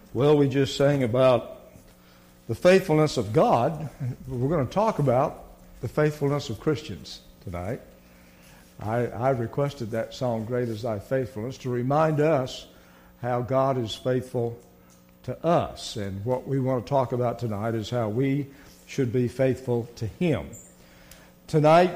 Well, we just sang about the faithfulness of God. We're going to talk about the faithfulness of Christians tonight. I requested that song, Great Is Thy Faithfulness, to remind us how God is faithful to us. And what we want to talk about tonight is how we should be faithful to Him. Tonight,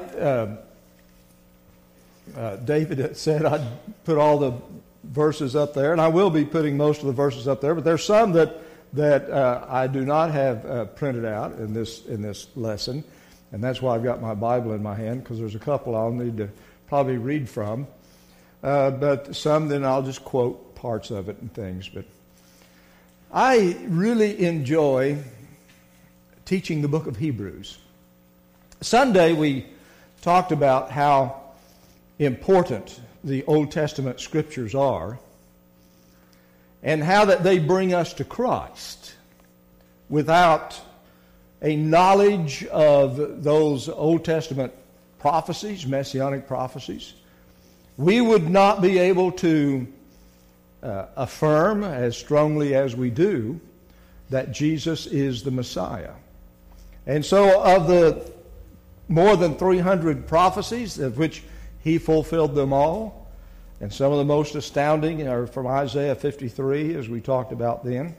David had said I'd put all the verses up there, and I will be putting most of the verses up there, but there's some that I do not have printed out in this lesson, and that's why I've got my Bible in my hand, because there's a couple I'll need to probably read from, but some then I'll just quote parts of it and things. But I really enjoy teaching the book of Hebrews. Sunday we talked about how important the Old Testament scriptures are and how that they bring us to Christ. Without a knowledge of those Old Testament prophecies, messianic prophecies, we would not be able to affirm as strongly as we do that Jesus is the Messiah. And so of the more than 300 prophecies, of which He fulfilled them all, and some of the most astounding are from Isaiah 53, as we talked about then.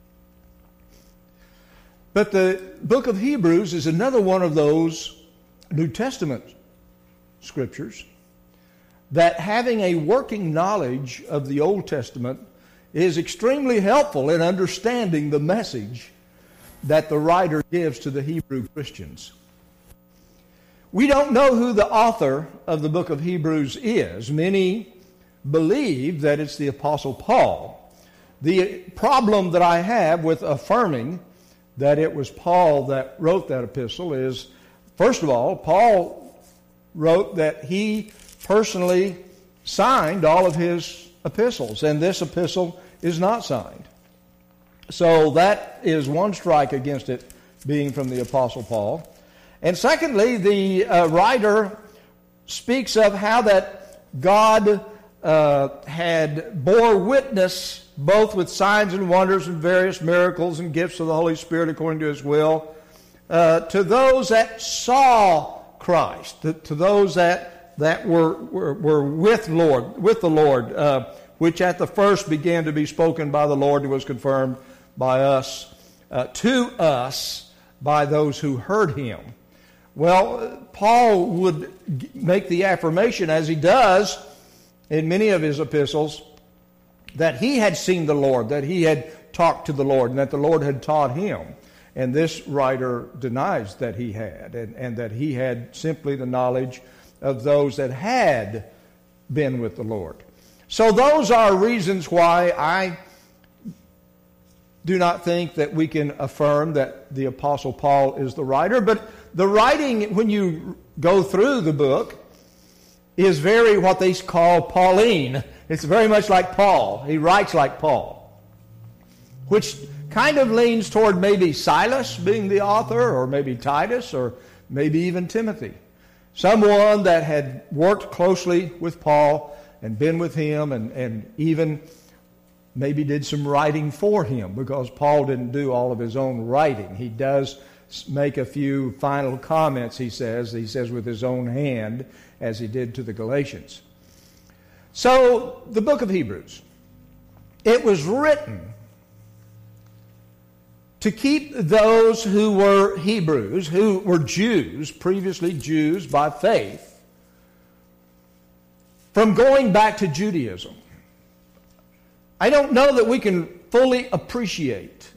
But the book of Hebrews is another one of those New Testament scriptures that, having a working knowledge of the Old Testament, is extremely helpful in understanding the message that the writer gives to the Hebrew Christians. We don't know who the author of the book of Hebrews is. Many believe that it's the Apostle Paul. The problem that I have with affirming that it was Paul that wrote that epistle is, first of all, Paul wrote that he personally signed all of his epistles, and this epistle is not signed. So that is one strike against it being from the Apostle Paul. And secondly, the writer speaks of how that God had bore witness both with signs and wonders and various miracles and gifts of the Holy Spirit according to His will to those that saw Christ, to those that were with the Lord, which at the first began to be spoken by the Lord and was confirmed by us, to us by those who heard Him. Well, Paul would make the affirmation, as he does in many of his epistles, that he had seen the Lord, that he had talked to the Lord, and that the Lord had taught him. And this writer denies that he had, and that he had simply the knowledge of those that had been with the Lord. So those are reasons why I do not think that we can affirm that the Apostle Paul is the writer. But the writing, when you go through the book, is very what they call Pauline. It's very much like Paul. He writes like Paul, which kind of leans toward maybe Silas being the author, or maybe Titus, or maybe even Timothy. Someone that had worked closely with Paul and been with him, and even maybe did some writing for him, because Paul didn't do all of his own writing. He does make a few final comments, he says with his own hand, as he did to the Galatians. So, the book of Hebrews, it was written to keep those who were Hebrews, who were Jews, previously Jews by faith, from going back to Judaism. I don't know that we can fully appreciate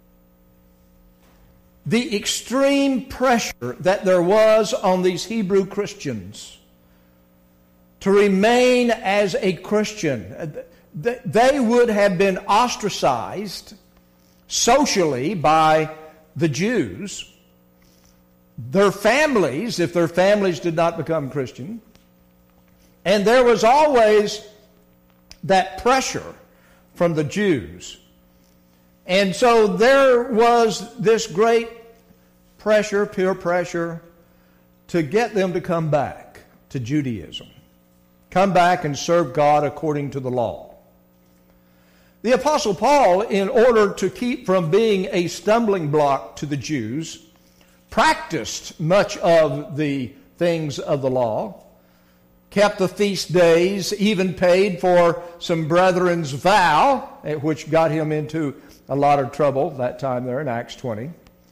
the extreme pressure that there was on these Hebrew Christians to remain as a Christian. They would have been ostracized socially by the Jews, their families, if their families did not become Christian, and there was always that pressure from the Jews. And so there was this great pressure, peer pressure, to get them to come back to Judaism. Come back and serve God according to the law. The Apostle Paul, in order to keep from being a stumbling block to the Jews, practiced much of the things of the law, kept the feast days, even paid for some brethren's vow, which got him into a lot of trouble that time there in Acts 20.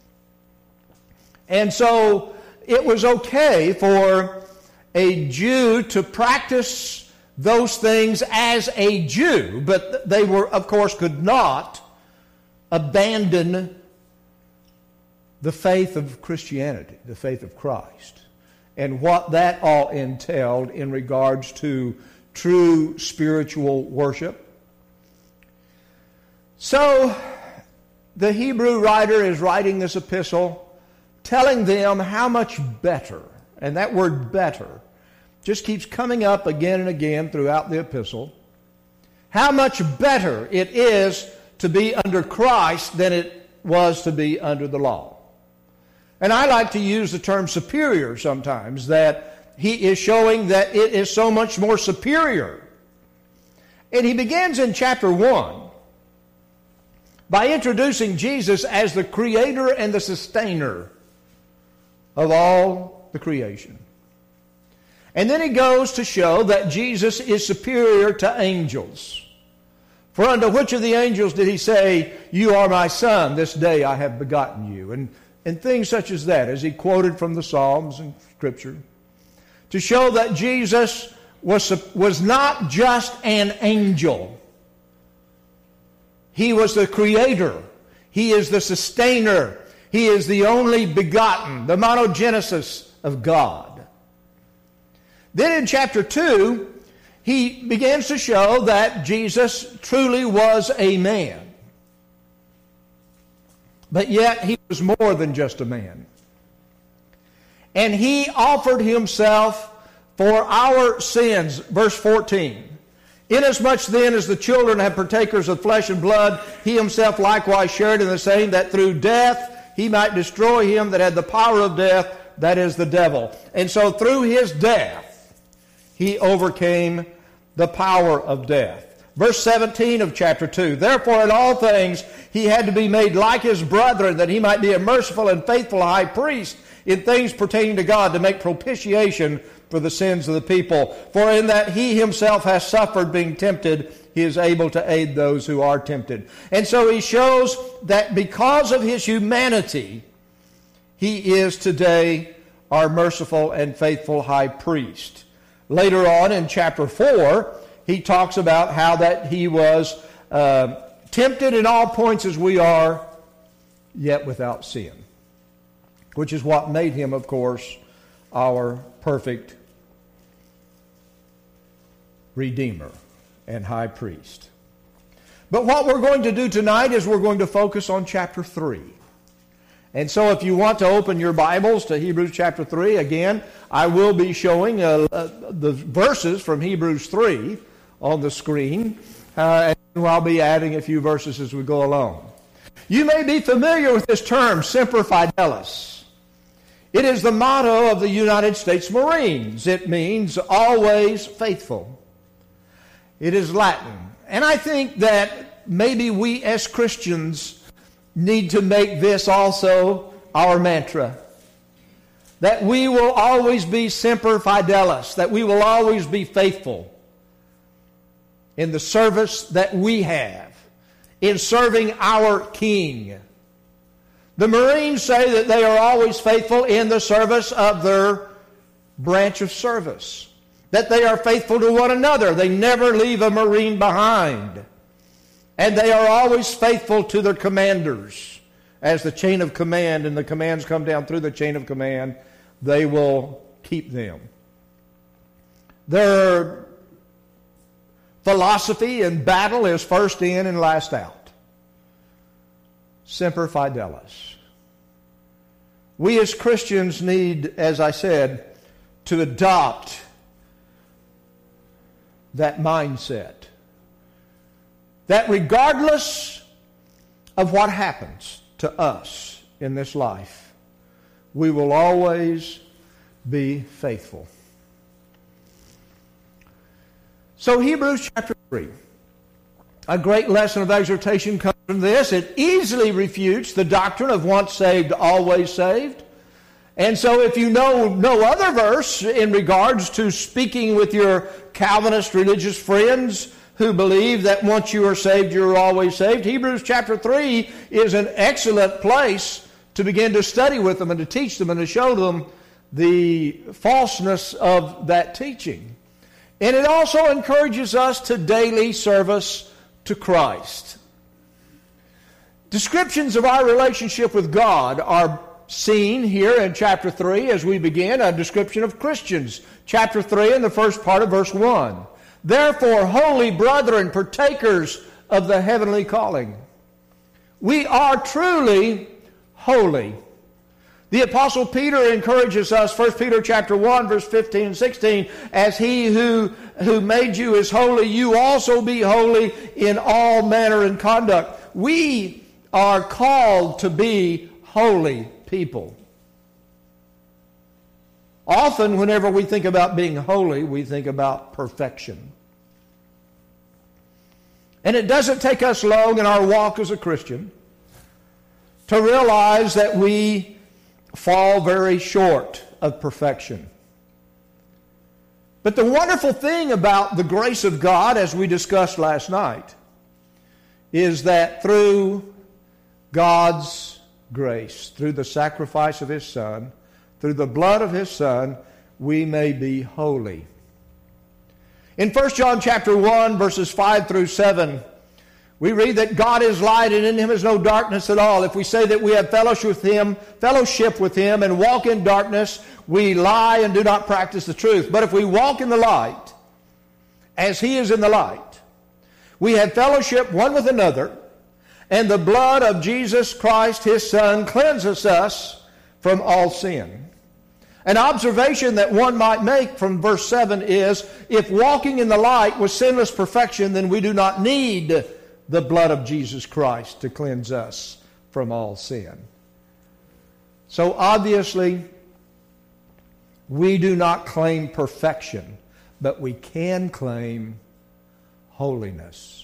And so it was okay for a Jew to practice those things as a Jew, but they were, of course, could not abandon the faith of Christianity, the faith of Christ, and what that all entailed in regards to true spiritual worship. So, the Hebrew writer is writing this epistle, telling them how much better, and that word better just keeps coming up again and again throughout the epistle, how much better it is to be under Christ than it was to be under the law. And I like to use the term superior sometimes, that he is showing that it is so much more superior. And he begins in chapter 1 by introducing Jesus as the creator and the sustainer of all the creation. And then he goes to show that Jesus is superior to angels. For unto which of the angels did he say, "You are my son, this day I have begotten you"? And things such as that, as he quoted from the Psalms and Scripture, to show that Jesus was not just an angel. He was the creator. He is the sustainer. He is the only begotten, the monogenesis of God. Then in chapter 2, he begins to show that Jesus truly was a man. But yet he was more than just a man. And he offered himself for our sins. Verse 14. Inasmuch then as the children have partakers of flesh and blood, he himself likewise shared in the same, that through death he might destroy him that had the power of death, that is the devil. And so through his death, he overcame the power of death. Verse 17 of chapter 2, therefore in all things he had to be made like his brethren, that he might be a merciful and faithful high priest in things pertaining to God, to make propitiation for the sins of the people. For in that he himself has suffered being tempted, he is able to aid those who are tempted. And so he shows that because of his humanity, he is today our merciful and faithful high priest. Later on in chapter 4, he talks about how that he was tempted in all points as we are, yet without sin, which is what made him, of course, our perfect Redeemer and high priest. But what we're going to do tonight is we're going to focus on chapter 3. And so if you want to open your Bibles to Hebrews chapter 3, again, I will be showing the verses from Hebrews 3 on the screen, and I'll be adding a few verses as we go along. You may be familiar with this term, Semper Fidelis. It is the motto of the United States Marines. It means always faithful. It is Latin. And I think that maybe we as Christians need to make this also our mantra. That we will always be Semper Fidelis, that we will always be faithful in the service that we have, in serving our King. The Marines say that they are always faithful in the service of their branch of service, that they are faithful to one another. They never leave a Marine behind. And they are always faithful to their commanders. As the chain of command and the commands come down through the chain of command, they will keep them. Their philosophy in battle is first in and last out. Semper Fidelis. We as Christians need, as I said, to adopt that mindset. That regardless of what happens to us in this life, we will always be faithful. So Hebrews chapter 3. A great lesson of exhortation comes from this. It easily refutes the doctrine of once saved, always saved. And so if you know no other verse in regards to speaking with your Calvinist religious friends who believe that once you are saved, you're always saved, Hebrews chapter 3 is an excellent place to begin to study with them and to teach them and to show them the falseness of that teaching. And it also encourages us to daily service to Christ. Descriptions of our relationship with God are seen here in chapter 3 as we begin a description of Christians. Chapter 3 in the first part of verse 1. Therefore, holy brethren, partakers of the heavenly calling. We are truly holy. The Apostle Peter encourages us, 1 Peter chapter 1, verse 15 and 16, as he who made you is holy, you also be holy in all manner and conduct. We are called to be holy people. Often, whenever we think about being holy, we think about perfection. And it doesn't take us long in our walk as a Christian to realize that we fall very short of perfection. But the wonderful thing about the grace of God, as we discussed last night, is that through God's grace, through the sacrifice of His Son, through the blood of His Son, we may be holy. In 1 John chapter 1, verses 5 through 7, we read that God is light and in Him is no darkness at all. If we say that we have fellowship with Him and walk in darkness, we lie and do not practice the truth. But if we walk in the light, as He is in the light, we have fellowship one with another, and the blood of Jesus Christ, His Son, cleanses us from all sin. An observation that one might make from verse 7 is, if walking in the light was sinless perfection, then we do not need the blood of Jesus Christ to cleanse us from all sin. So obviously, we do not claim perfection, but we can claim holiness.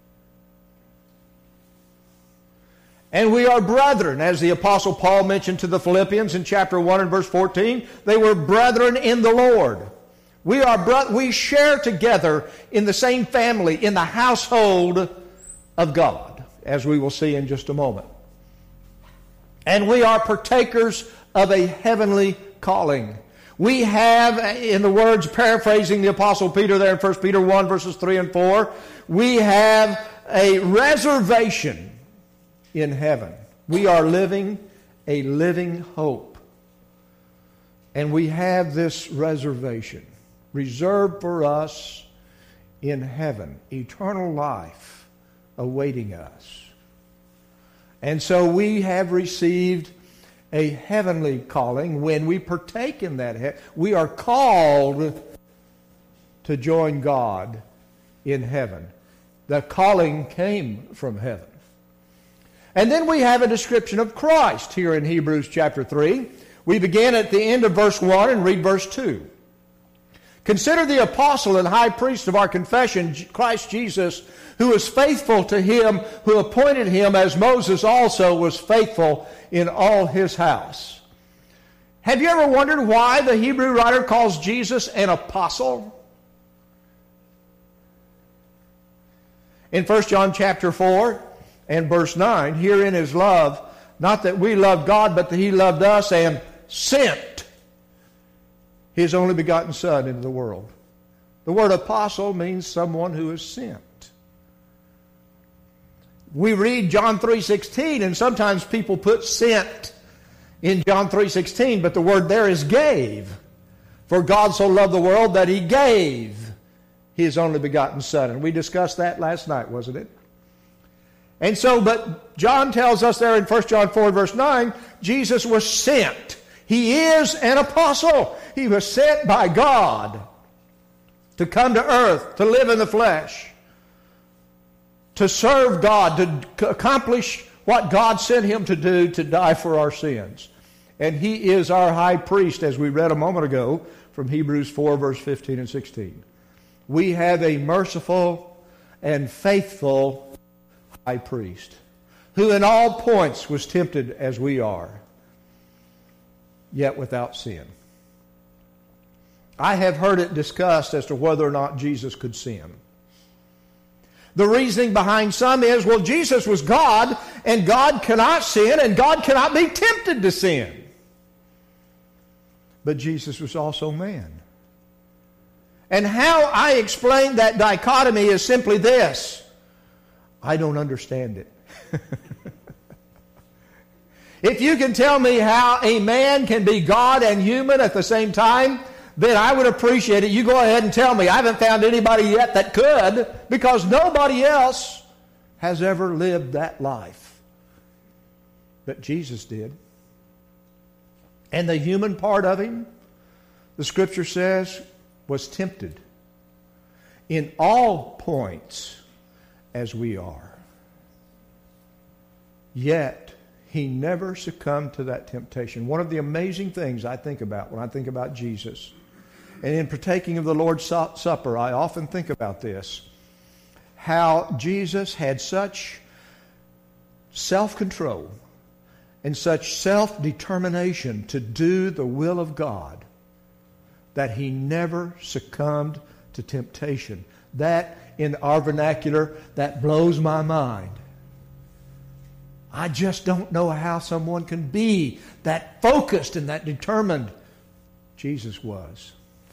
And we are brethren, as the Apostle Paul mentioned to the Philippians in chapter 1 and verse 14. They were brethren in the Lord. We share together in the same family, in the household of God, as we will see in just a moment. And we are partakers of a heavenly calling. We have, in the words paraphrasing the Apostle Peter there in 1 Peter 1 verses 3 and 4, we have a reservation in heaven. We are living a living hope. And we have this reservation reserved for us in heaven, eternal life awaiting us. And so we have received a heavenly calling. When we partake in that, we are called to join God in heaven. The calling came from heaven. And then we have a description of Christ here in Hebrews chapter 3. We begin at the end of verse 1 and read verse 2. Consider the apostle and high priest of our confession, Christ Jesus, who is faithful to Him who appointed Him, as Moses also was faithful in all his house. Have you ever wondered why the Hebrew writer calls Jesus an apostle? In 1 John chapter 4 and verse 9, herein is love, not that we loved God, but that He loved us and sent His only begotten Son into the world. The word apostle means someone who is sent. We read John 3:16, and sometimes people put sent in John 3:16, but the word there is gave. For God so loved the world that He gave His only begotten Son. And we discussed that last night, wasn't it? And so, but John tells us there in 1 John 4 verse 9, Jesus was sent. He is an apostle. He was sent by God to come to earth, to live in the flesh, to serve God, to accomplish what God sent Him to do, to die for our sins. And He is our high priest, as we read a moment ago from Hebrews 4, verse 15 and 16. We have a merciful and faithful high priest, who in all points was tempted as we are, yet without sin. I have heard it discussed as to whether or not Jesus could sin. The reasoning behind some is, well, Jesus was God, and God cannot sin, and God cannot be tempted to sin. But Jesus was also man. And how I explain that dichotomy is simply this: I don't understand it. If you can tell me how a man can be God and human at the same time, then I would appreciate it. You go ahead and tell me. I haven't found anybody yet that could, because nobody else has ever lived that life. But Jesus did. And the human part of him, the Scripture says, was tempted in all points as we are. Yet he never succumbed to that temptation. One of the amazing things I think about when I think about Jesus, and in partaking of the Lord's Supper, I often think about this, how Jesus had such self-control and such self-determination to do the will of God that he never succumbed to temptation. That, in our vernacular, that blows my mind. I just don't know how someone can be that focused and that determined. Jesus was.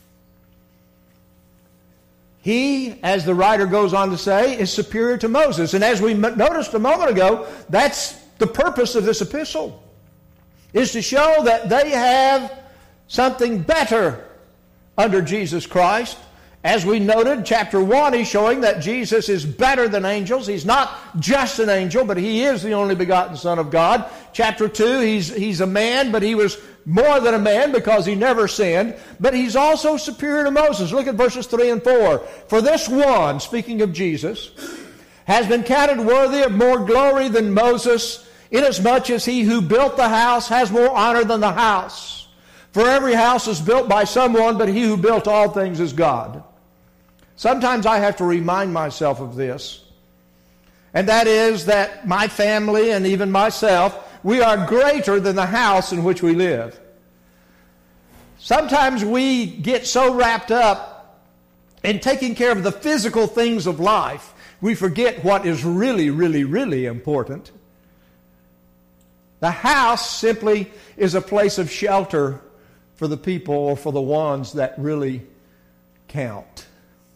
He, as the writer goes on to say, is superior to Moses. And as we noticed a moment ago, that's the purpose of this epistle, is to show that they have something better under Jesus Christ. As we noted, chapter 1, he's showing that Jesus is better than angels. He's not just an angel, but he is the only begotten Son of God. Chapter 2, he's a man, but he was more than a man because he never sinned. But he's also superior to Moses. Look at verses 3 and 4. For this one, speaking of Jesus, has been counted worthy of more glory than Moses, inasmuch as he who built the house has more honor than the house. For every house is built by someone, but he who built all things is God. Sometimes I have to remind myself of this, and that is that my family and even myself, we are greater than the house in which we live. Sometimes we get so wrapped up in taking care of the physical things of life, we forget what is really, really, really important. The house simply is a place of shelter for the people or for the ones that really count.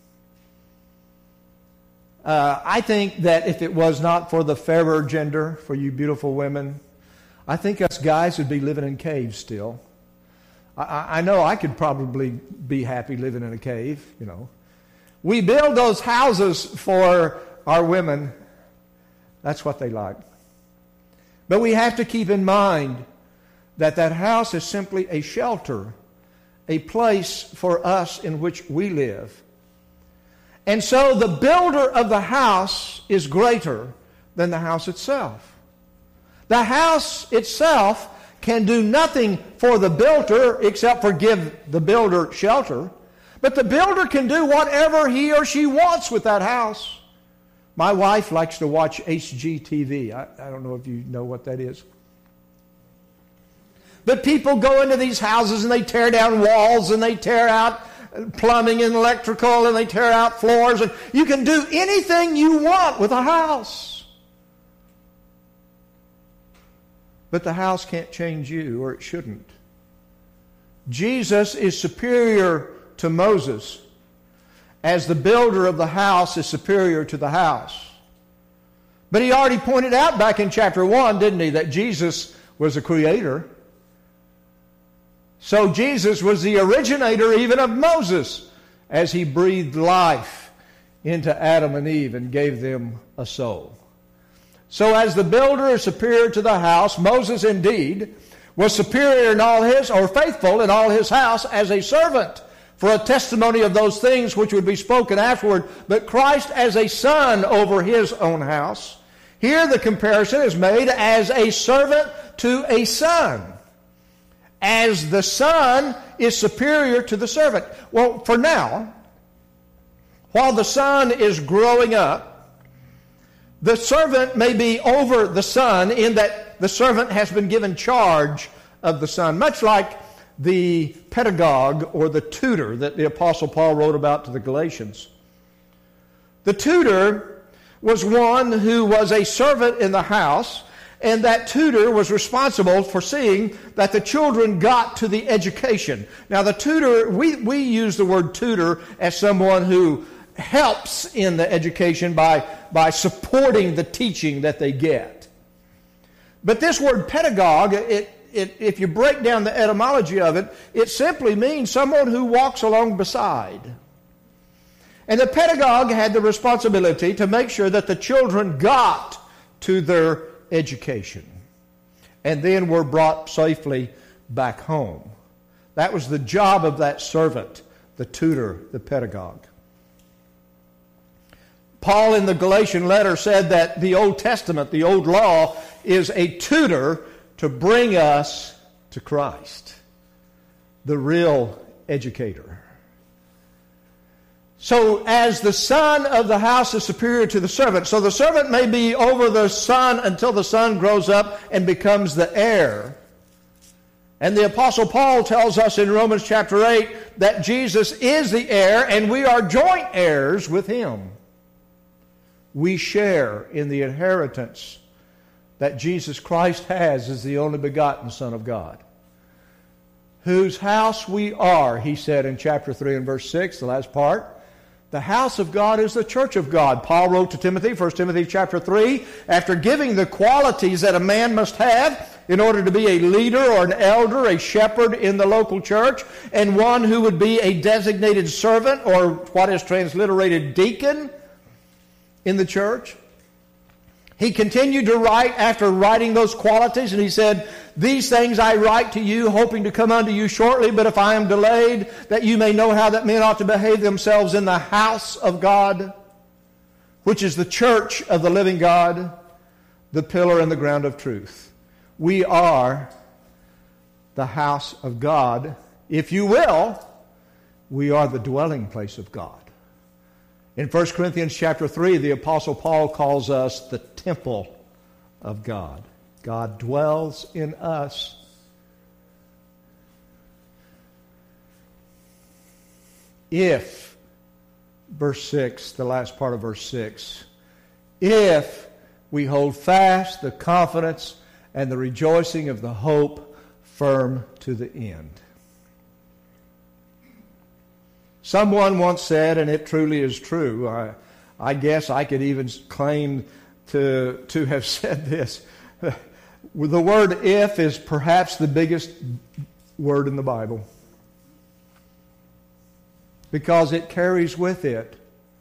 I think that if it was not for the fairer gender, for you beautiful women, I think us guys would be living in caves still. I know I could probably be happy living in a cave, you know. We build those houses for our women. That's what they like. But we have to keep in mind that that house is simply a shelter, a place for us in which we live. And so the builder of the house is greater than the house itself. The house itself can do nothing for the builder except for give the builder shelter. But the builder can do whatever he or she wants with that house. My wife likes to watch HGTV. I don't know if you know what that is. But people go into these houses and they tear down walls and they tear out plumbing and electrical and they tear out floors. And you can do anything you want with a house. But the house can't change you, or it shouldn't. Jesus is superior to Moses, as the builder of the house is superior to the house. But he already pointed out back in chapter 1, didn't he, that Jesus was a creator. So Jesus was the originator even of Moses, as he breathed life into Adam and Eve and gave them a soul. So as the builder is superior to the house, Moses indeed was superior in all his, or faithful in all his house as a servant, for a testimony of those things which would be spoken afterward. But Christ as a son over his own house. Here the comparison is made as a servant to a son, as the son is superior to the servant. Well, for now, while the son is growing up, the servant may be over the son in that the servant has been given charge of the son, much like the pedagogue or the tutor that the Apostle Paul wrote about to the Galatians. The tutor was one who was a servant in the house, and that tutor was responsible for seeing that the children got to the education. Now the tutor, we use the word tutor as someone who helps in the education by supporting the teaching that they get. But this word pedagogue, if you break down the etymology of it, it simply means someone who walks along beside. And the pedagogue had the responsibility to make sure that the children got to their education and then were brought safely back home. That was the job of that servant, the tutor, the pedagogue. Paul in the Galatian letter said that the Old Testament, the Old Law, is a tutor to bring us to Christ, the real educator. So as the son of the house is superior to the servant, so the servant may be over the son until the son grows up and becomes the heir. And the Apostle Paul tells us in Romans chapter 8 that Jesus is the heir and we are joint heirs with him. We share in the inheritance that Jesus Christ has as the only begotten Son of God. Whose house we are, he said in chapter 3 and verse 6, the last part. The house of God is the church of God. Paul wrote to Timothy, 1 Timothy chapter 3, after giving the qualities that a man must have in order to be a leader or an elder, a shepherd in the local church, and one who would be a designated servant or what is transliterated deacon in the church. He continued to write after writing those qualities, and he said, "These things I write to you, hoping to come unto you shortly, but if I am delayed, that you may know how that men ought to behave themselves in the house of God, which is the church of the living God, the pillar and the ground of truth." We are the house of God. If you will, we are the dwelling place of God. In 1 Corinthians chapter 3, the Apostle Paul calls us the temple of God. God dwells in us. If, verse 6, the last part of verse 6, if we hold fast the confidence and the rejoicing of the hope firm to the end. Someone once said, and it truly is true, I guess I could even claim to have said this, the word if is perhaps the biggest word in the Bible because it carries with it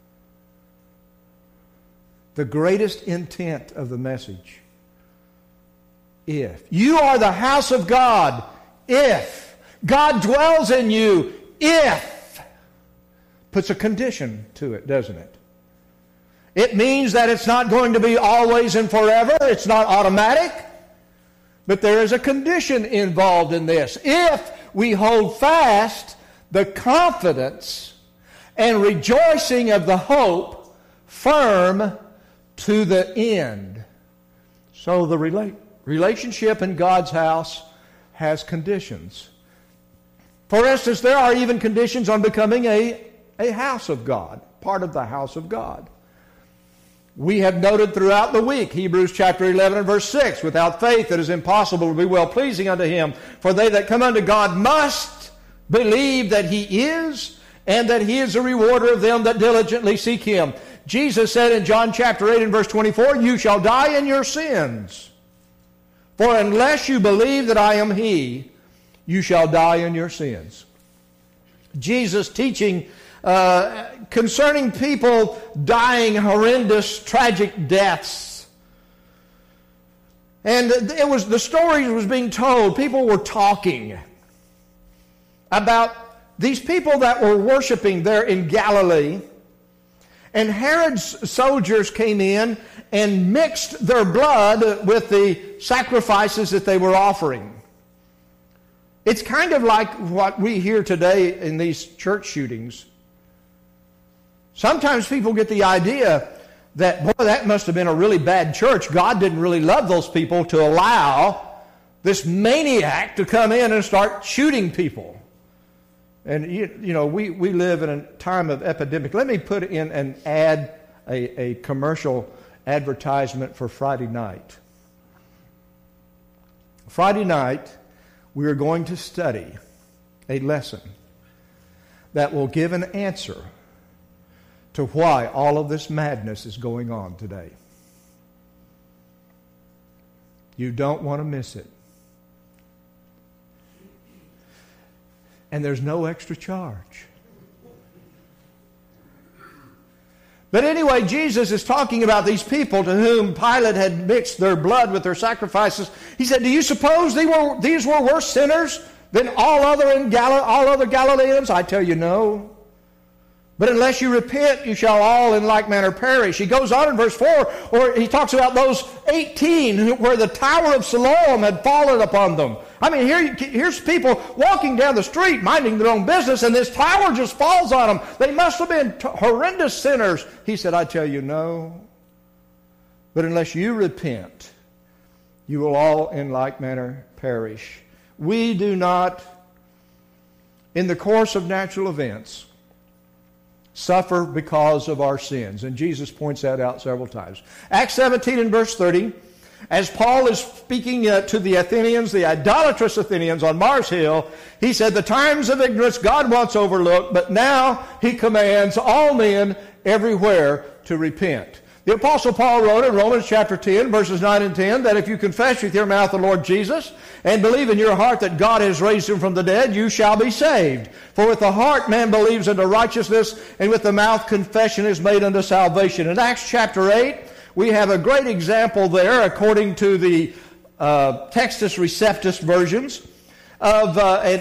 the greatest intent of the message. If. You are the house of God. If. God dwells in you. If. Puts a condition to it, doesn't it? It means that it's not going to be always and forever. It's not automatic. But there is a condition involved in this. If we hold fast the confidence and rejoicing of the hope firm to the end. So the relationship in God's house has conditions. For instance, there are even conditions on becoming a house of God, part of the house of God. We have noted throughout the week, Hebrews chapter 11 and verse 6, without faith it is impossible to be well-pleasing unto him. For they that come unto God must believe that he is, and that he is a rewarder of them that diligently seek him. Jesus said in John chapter 8 and verse 24, "You shall die in your sins. For unless you believe that I am he, you shall die in your sins." Jesus teaching concerning people dying horrendous, tragic deaths. And the story was being told. People were talking about these people that were worshiping there in Galilee. And Herod's soldiers came in and mixed their blood with the sacrifices that they were offering. It's kind of like what we hear today in these church shootings. Sometimes people get the idea that, boy, that must have been a really bad church. God didn't really love those people to allow this maniac to come in and start shooting people. And, you know, we live in a time of epidemic. Let me put in and add a commercial advertisement for Friday night. Friday night, we are going to study a lesson that will give an answer to why all of this madness is going on today. You don't want to miss it. And there's no extra charge. But anyway, Jesus is talking about these people to whom Pilate had mixed their blood with their sacrifices. He said, do you suppose these were worse sinners than all other Galileans? I tell you, no. But unless you repent, you shall all in like manner perish. He goes on in verse 4, or he talks about those 18 where the Tower of Siloam had fallen upon them. I mean, here's people walking down the street, minding their own business, and this tower just falls on them. They must have been horrendous sinners. He said, I tell you, no. But unless you repent, you will all in like manner perish. We do not, in the course of natural events, suffer because of our sins. And Jesus points that out several times. Acts 17 and verse 30, as Paul is speaking to the Athenians, the idolatrous Athenians on Mars Hill, he said, the times of ignorance God once overlooked, but now he commands all men everywhere to repent. The Apostle Paul wrote in Romans chapter 10, verses 9 and 10, that if you confess with your mouth the Lord Jesus and believe in your heart that God has raised him from the dead, you shall be saved. For with the heart man believes unto righteousness, and with the mouth confession is made unto salvation. In Acts chapter 8, we have a great example there, according to the Textus Receptus versions, of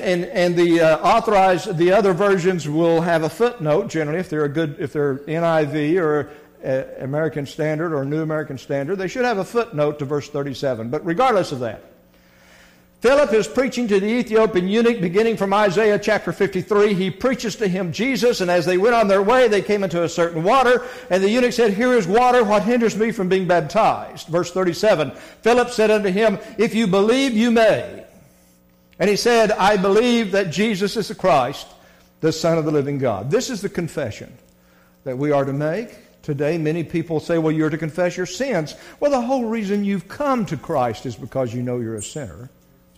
the other versions will have a footnote generally if they're NIV or American Standard or New American Standard. They should have a footnote to verse 37. But regardless of that, Philip is preaching to the Ethiopian eunuch beginning from Isaiah chapter 53. He preaches to him Jesus, and as they went on their way, they came into a certain water, and the eunuch said, here is water, what hinders me from being baptized? Verse 37, Philip said unto him, if you believe, you may. And he said, I believe that Jesus is the Christ, the Son of the living God. This is the confession that we are to make. Today, many people say, well, you're to confess your sins. Well, the whole reason you've come to Christ is because you know you're a sinner.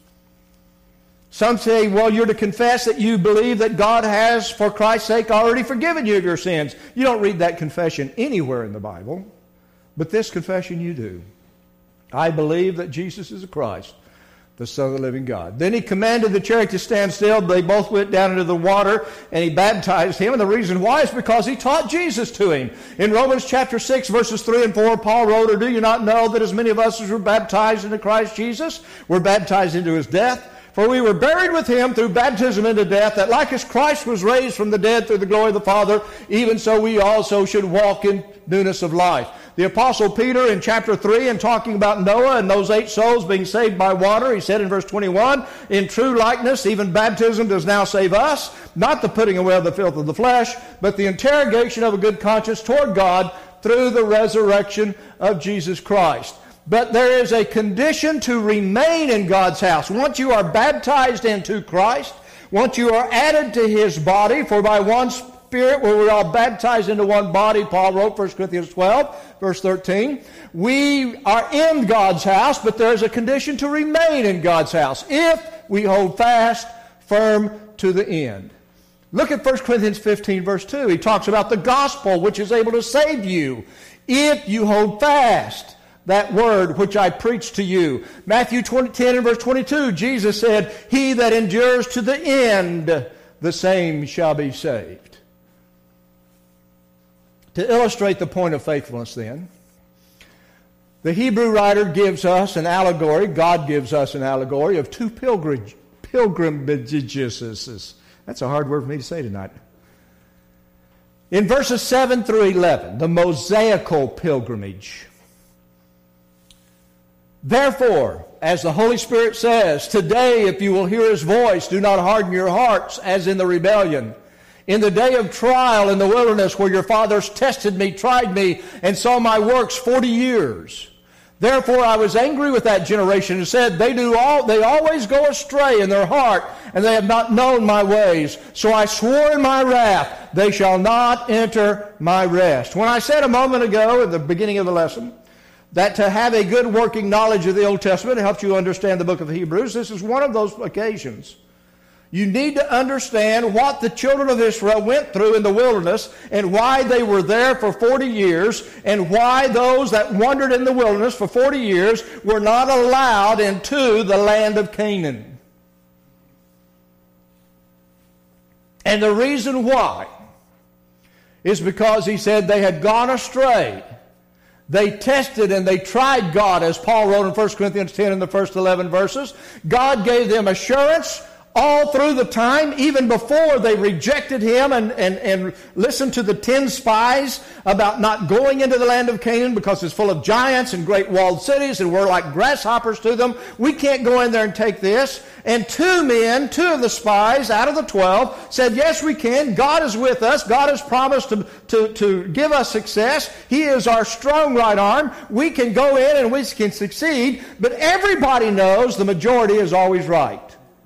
Some say, well, you're to confess that you believe that God has, for Christ's sake, already forgiven you of your sins. You don't read that confession anywhere in the Bible, but this confession you do. I believe that Jesus is the Christ, the Son of the living God. Then he commanded the chariot to stand still. They both went down into the water, and he baptized him. And the reason why is because he taught Jesus to him. In Romans chapter 6, verses 3 and 4, Paul wrote, or do you not know that as many of us as were baptized into Christ Jesus were baptized into his death? For we were buried with him through baptism into death, that like as Christ was raised from the dead through the glory of the Father, even so we also should walk in newness of life. The Apostle Peter in chapter 3, in talking about Noah and those 8 souls being saved by water, he said in verse 21, in true likeness, even baptism does now save us, not the putting away of the filth of the flesh, but the interrogation of a good conscience toward God through the resurrection of Jesus Christ. But there is a condition to remain in God's house. Once you are baptized into Christ, once you are added to his body, for by one Spirit were we all baptized into one body, Paul wrote 1 Corinthians 12, verse 13. We are in God's house, but there is a condition to remain in God's house if we hold fast, firm to the end. Look at 1 Corinthians 15, verse 2. He talks about the gospel, which is able to save you if you hold fast that word which I preached to you. Matthew 10 and verse 22, Jesus said, he that endures to the end, the same shall be saved. To illustrate the point of faithfulness then, the Hebrew writer gives us an allegory, God gives us an allegory of 2 pilgrimages. That's a hard word for me to say tonight. In verses 7 through 11, the Mosaical pilgrimage. Therefore, as the Holy Spirit says, today if you will hear his voice, do not harden your hearts as in the rebellion in the day of trial in the wilderness where your fathers tested me, tried me, and saw my works 40 years. Therefore I was angry with that generation and said, they always go astray in their heart, and they have not known my ways. So I swore in my wrath, they shall not enter my rest. When I said a moment ago at the beginning of the lesson that to have a good working knowledge of the Old Testament helps you understand the book of Hebrews, this is one of those occasions. You need to understand what the children of Israel went through in the wilderness and why they were there for 40 years and why those that wandered in the wilderness for 40 years were not allowed into the land of Canaan. And the reason why is because he said they had gone astray. They tested and they tried God, as Paul wrote in 1 Corinthians 10 in the first 11 verses. God gave them assurance all through the time, even before they rejected him and listened to the 10 spies about not going into the land of Canaan because it's full of giants and great walled cities and we're like grasshoppers to them. We can't go in there and take this. And two of the spies out of the 12 said, yes, we can. God is with us. God has promised to give us success. He is our strong right arm. We can go in and we can succeed. But everybody knows the majority is always right.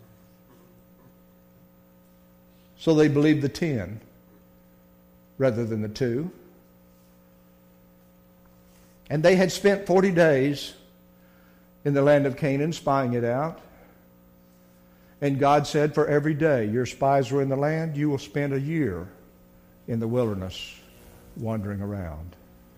So they believed the 10 rather than the 2. And they had spent 40 days in the land of Canaan spying it out. And God said, for every day your spies were in the land, you will spend a year in the wilderness wandering around.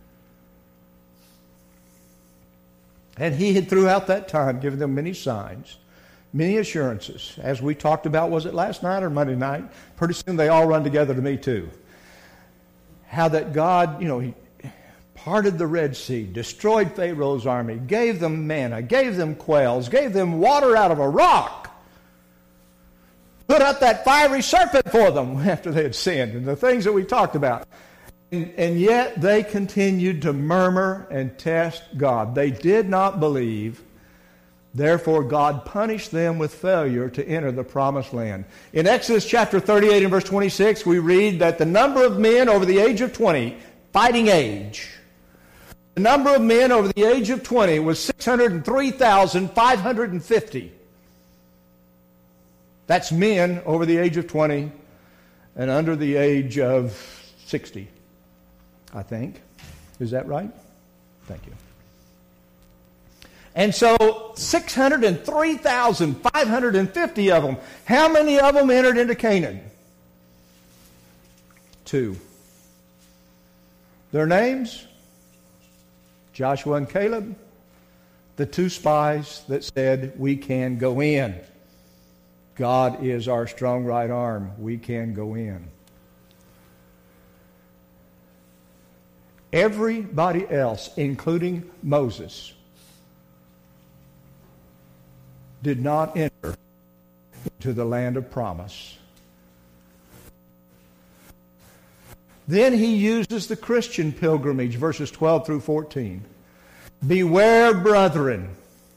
And he had throughout that time given them many signs, many assurances. As we talked about, was it last night or Monday night? Pretty soon they all run together to me too. How that God, he parted the Red Sea, destroyed Pharaoh's army, gave them manna, gave them quails, gave them water out of a rock, put up that fiery serpent for them after they had sinned, and the things that we talked about. And yet they continued to murmur and test God. They did not believe. Therefore, God punished them with failure to enter the promised land. In Exodus chapter 38 and verse 26, we read that the number of men over the age of 20, fighting age, the number of men over the age of 20 was 603,550. That's men over the age of 20 and under the age of 60, I think. Is that right? Thank you. And so 603,550 of them. How many of them entered into Canaan? 2. Their names? Joshua and Caleb. The 2 spies that said, we can go in. God is our strong right arm. We can go in. Everybody else, including Moses, did not enter into the land of promise. Then he uses the Christian pilgrimage, verses 12 through 14. Beware, brethren.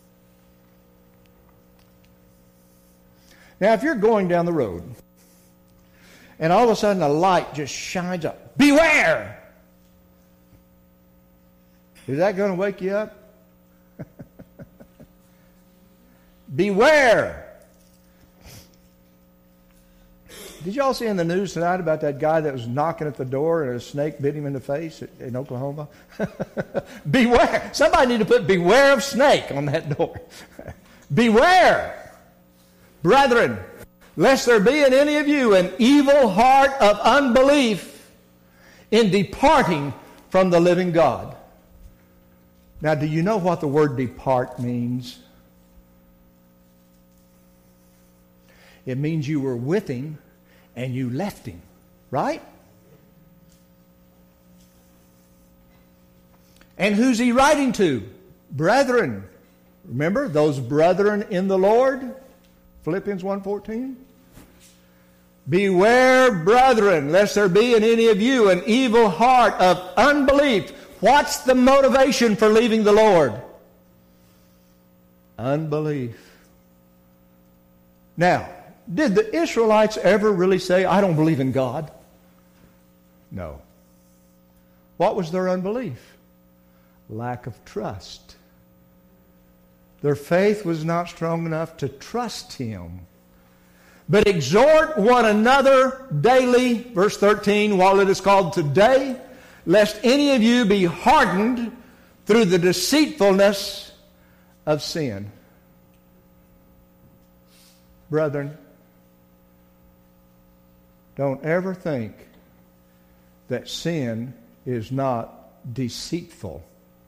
Now, if you're going down the road and all of a sudden a light just shines up, beware! Is that going to wake you up? Beware! Did y'all see in the news tonight about that guy that was knocking at the door and a snake bit him in the face in Oklahoma? Beware! Somebody need to put beware of snake on that door. Beware, brethren, lest there be in any of you an evil heart of unbelief in departing from the living God. Now, do you know what the word depart means? It means you were with him and you left him, right? And who's he writing to? Brethren. Remember, those brethren in the Lord? Philippians 1:14. Beware, brethren, lest there be in any of you an evil heart of unbelief. What's the motivation for leaving the Lord? Unbelief. Now, did the Israelites ever really say, I don't believe in God? No. What was their unbelief? Lack of trust. Their faith was not strong enough to trust Him. But exhort one another daily, verse 13, while it is called today, lest any of you be hardened through the deceitfulness of sin. Brethren, don't ever think that sin is not deceitful.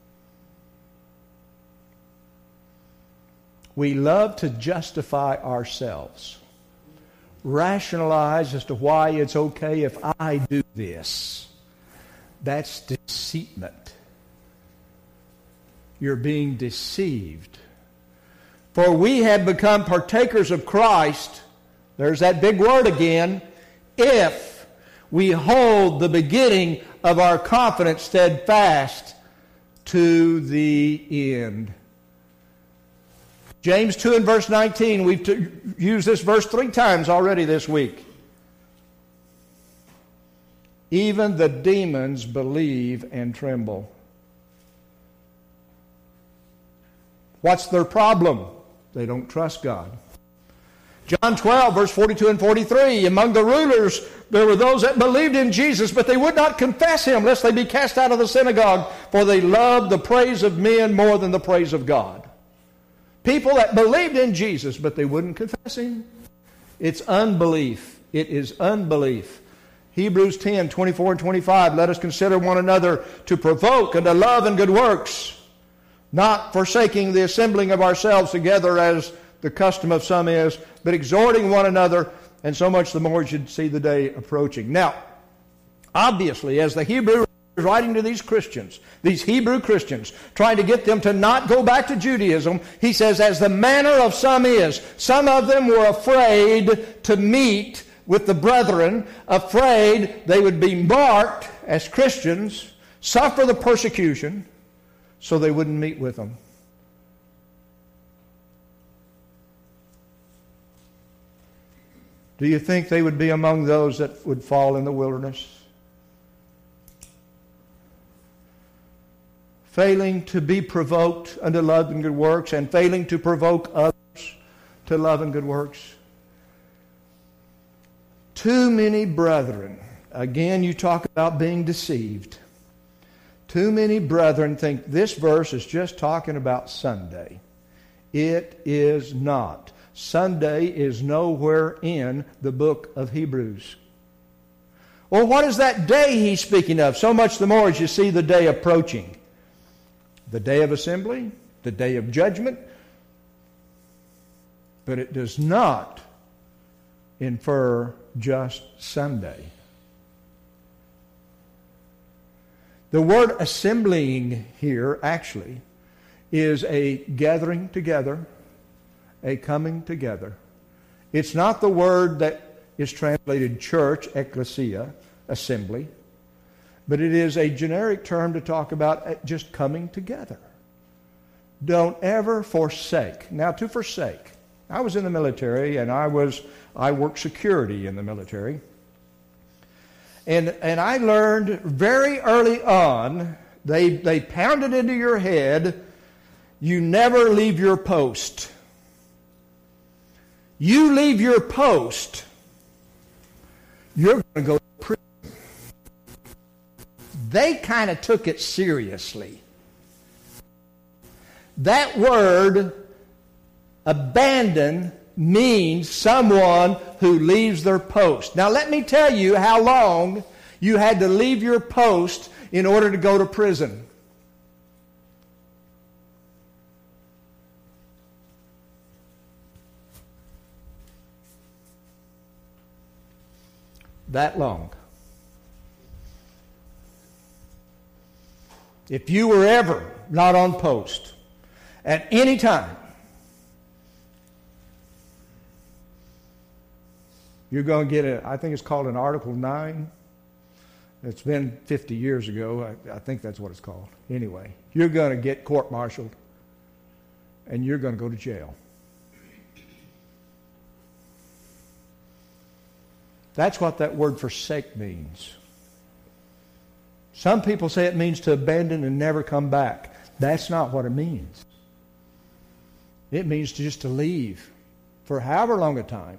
We love to justify ourselves, rationalize as to why it's okay if I do this. That's deceitment. You're being deceived. For we have become partakers of Christ, there's that big word again, if we hold the beginning of our confidence steadfast to the end. James 2 and verse 19, we've used this verse 3 times already this week. Even the demons believe and tremble. What's their problem? They don't trust God. John 12, verse 42 and 43, among the rulers there were those that believed in Jesus, but they would not confess Him, lest they be cast out of the synagogue, for they loved the praise of men more than the praise of God. People that believed in Jesus, but they wouldn't confess Him. It's unbelief. It is unbelief. Hebrews 10, 24 and 25, let us consider one another to provoke unto love and good works, not forsaking the assembling of ourselves together as the custom of some is, but exhorting one another, and so much the more you should see the day approaching. Now, obviously, as the Hebrew is writing to these Christians, these Hebrew Christians, trying to get them to not go back to Judaism, he says, as the manner of some is, some of them were afraid to meet with the brethren, afraid they would be marked as Christians, suffer the persecution, so they wouldn't meet with them. Do you think they would be among those that would fall in the wilderness? Failing to be provoked unto love and good works, and failing to provoke others to love and good works. Too many brethren, again you talk about being deceived. Too many brethren think this verse is just talking about Sunday. It is not. Sunday is nowhere in the book of Hebrews. Well, what is that day he's speaking of? So much the more as you see the day approaching. The day of assembly, the day of judgment. But it does not infer just Sunday. The word assembling here actually is a gathering together, a coming together. It's not the word that is translated church, ecclesia, assembly, but it is a generic term to talk about just coming together. Don't ever forsake. Now, to forsake. I was in the military, and I worked security in the military. And I learned very early on, they pounded into your head, you never leave your post. You leave your post, you're going to go to prison. They kind of took it seriously. That word, abandon, means someone who leaves their post. Now let me tell you how long you had to leave your post in order to go to prison. That long. If you were ever not on post at any time, you're going to get I think it's called an Article 9. It's been 50 years ago. I think that's what it's called. Anyway, you're going to get court-martialed, and you're going to go to jail. That's what that word forsake means. Some people say it means to abandon and never come back. That's not what it means. It means just to leave for however long a time.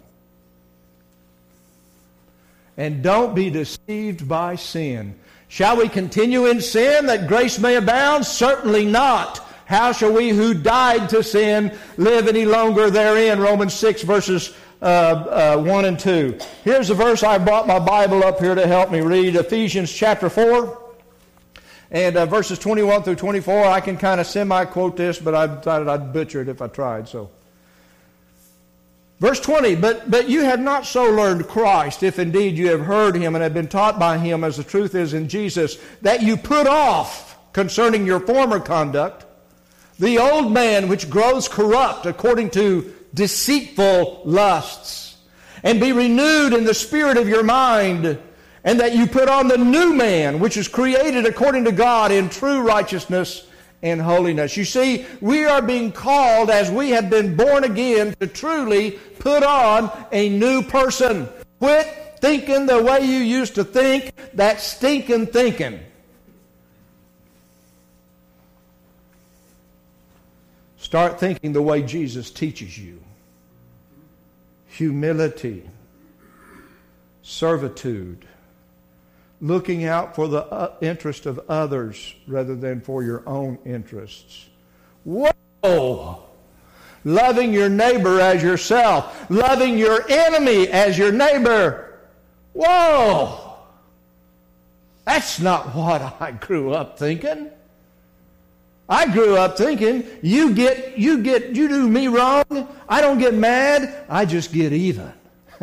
And don't be deceived by sin. Shall we continue in sin that grace may abound? Certainly not. How shall we who died to sin live any longer therein? Romans 6 verses 1 and 2. Here's a verse. I brought my Bible up here to help me read. Ephesians chapter 4 and verses 21 through 24. I can kind of semi-quote this, but I decided I'd butcher it if I tried. So, verse 20, but you have not so learned Christ, if indeed you have heard him and have been taught by him, as the truth is in Jesus, that you put off concerning your former conduct the old man which grows corrupt according to deceitful lusts, and be renewed in the spirit of your mind, and that you put on the new man which is created according to God in true righteousness and holiness. You see, we are being called, as we have been born again, to truly put on a new person. Quit thinking the way you used to think, that stinking thinking. Start thinking the way Jesus teaches you. Humility, servitude, looking out for the interest of others rather than for your own interests. Whoa! Loving your neighbor as yourself. Loving your enemy as your neighbor. Whoa! That's not what I grew up thinking. I grew up thinking, you do me wrong, I don't get mad, I just get even.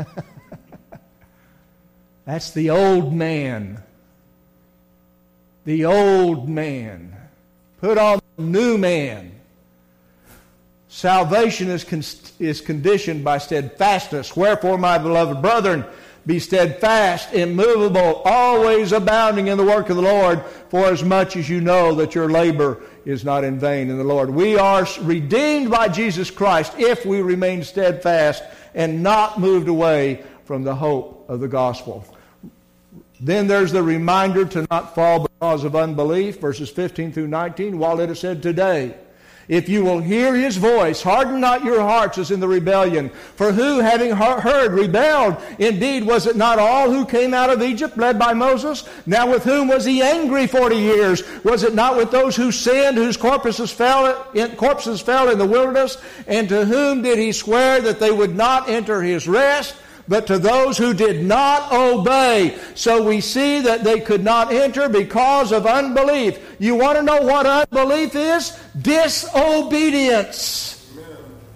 That's the old man. The old man. Put on the new man. Salvation is conditioned by steadfastness. Wherefore, my beloved brethren, be steadfast, immovable, always abounding in the work of the Lord, for as much as you know that your labor is not in vain in the Lord. We are redeemed by Jesus Christ if we remain steadfast and not moved away from the hope of the gospel. Then there's the reminder to not fall because of unbelief, verses 15 through 19, while it is said today, if you will hear his voice, harden not your hearts as in the rebellion. For who, having heard, rebelled? Indeed, was it not all who came out of Egypt, led by Moses? Now with whom was he angry 40 years? Was it not with those who sinned, whose corpses fell in the wilderness? And to whom did he swear that they would not enter his rest? But to those who did not obey. So we see that they could not enter because of unbelief. You want to know what unbelief is? Disobedience. Amen.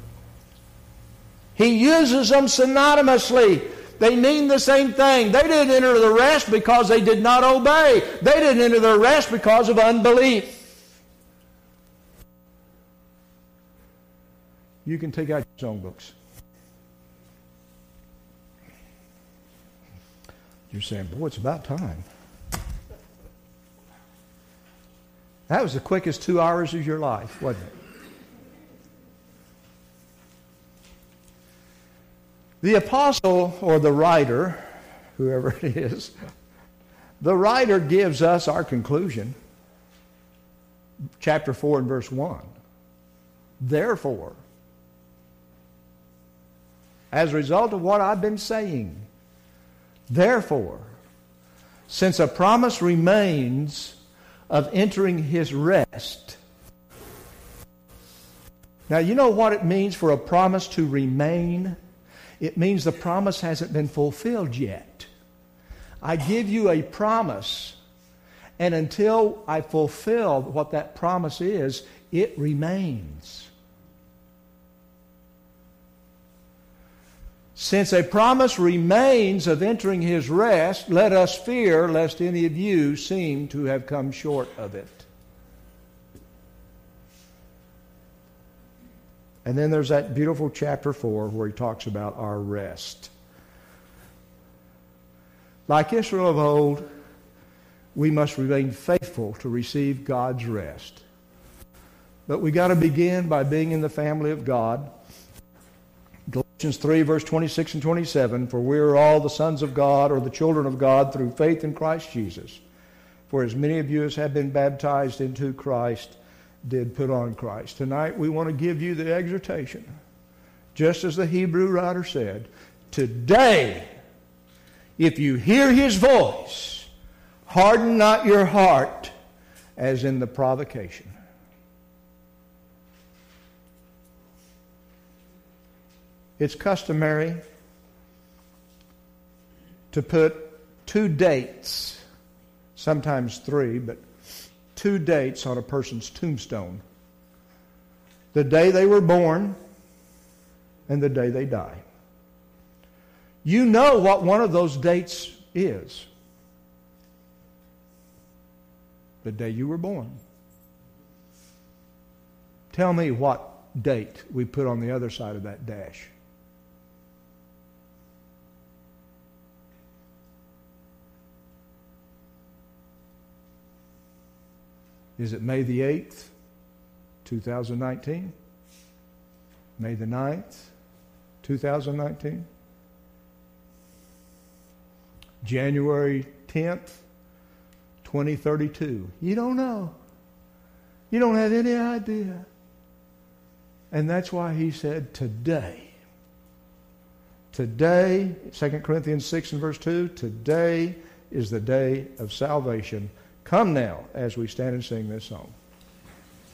He uses them synonymously. They mean the same thing. They didn't enter the rest because they did not obey. They didn't enter the rest because of unbelief. You can take out your songbooks. You're saying, boy, it's about time. That was the quickest 2 hours of your life, wasn't it? The apostle, or the writer, whoever it is, the writer gives us our conclusion. Chapter 4 and verse 1. Therefore, as a result of what I've been saying, therefore, since a promise remains of entering his rest. Now, you know what it means for a promise to remain? It means the promise hasn't been fulfilled yet. I give you a promise, and until I fulfill what that promise is, it remains. Since a promise remains of entering his rest, let us fear lest any of you seem to have come short of it. And then there's that beautiful chapter 4 where he talks about our rest. Like Israel of old, we must remain faithful to receive God's rest. But we got to begin by being in the family of God. Galatians 3, verse 26 and 27, for we are all the sons of God, or the children of God, through faith in Christ Jesus. For as many of you as have been baptized into Christ did put on Christ. Tonight we want to give you the exhortation, just as the Hebrew writer said, today, if you hear his voice, harden not your heart as in the provocation. It's customary to put 2 dates, sometimes 3, but 2 dates on a person's tombstone. The day they were born and the day they die. You know what one of those dates is. The day you were born. Tell me what date we put on the other side of that dash. Is it May the 8th, 2019? May the 9th, 2019? January 10th, 2032? You don't know. You don't have any idea. And that's why he said today. Today, 2 Corinthians 6 and verse 2, today is the day of salvation. Come now as we stand and sing this song.